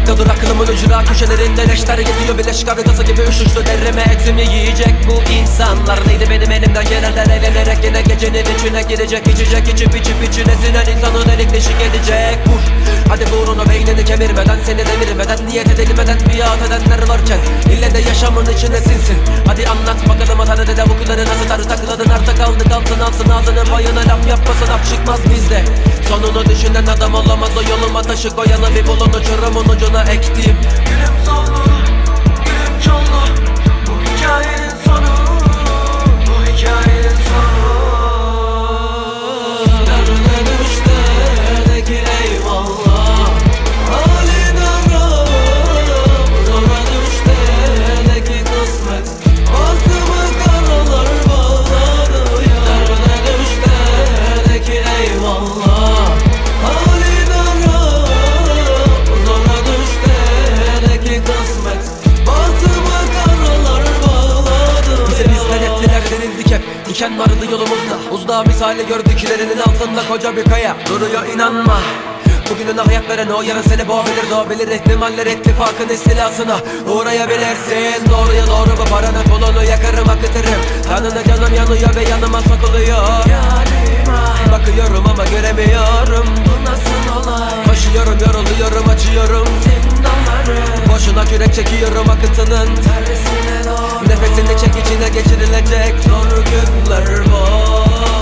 dakika dur aklımın ucuna, köşelerinde leşler geziyor, bileşik haritası gibi üşüştü derime. Etimi yiyecek bu insanlar, neydi benim elimden gelenler, eğlenerek yine gecenin içine girecek. İçecek içip içine sinen insanın elik deşik edecek. Vur hadi vur onu, beynini kemirmeden, seni demirmeden, niyet edilmeden biat edenler varken ille de yaşamın içine sinsin. Hadi anlat bakalım atanı dede okuları nasıl tarı takıladın, arta kaldı kalsın alsın ağzını payına, laf yapmasın af çıkmaz bizde. Sonunu düşünen adam olamaz, o yoluma taşı koyanı bir bulun, uçurumun ucuna ektiğim gülüm sonu, gülüm çollu, bu hikayenin sonu, bu hikayenin sonu. Derdine düştü de ki eyvallah, halin arap, zora düştü de ki kısmet, baktımı karalar bağladı ya. Derdine düştü de ki eyvallah, halin arap, zora düştü de ki kısmet, baktımı karalar bağladı. Bize bizden ettiler denildik hep, diken vardı yolumuzda, uzdağı misali gördüklerinin altında koca bir kaya duruyor, inanma. Bugünün hayat veren o, yarın seni boğabilir, doğabilir. İhtimaller ittifakın istilasına uğrayabilirsin. Doğruya doğru bu paranın pulunu yakarım akıtırım. Kanını canım yanıyor ve yanıma sokuluyor. Bakıyorum ama göremiyorum, bu nasıl olay? Koşuyorum yoruluyorum açıyorum zindanları, boşuna kürek çekiyorum akıtının tersine doğru. Nefesini çek içine geçirilecek zor günler bu.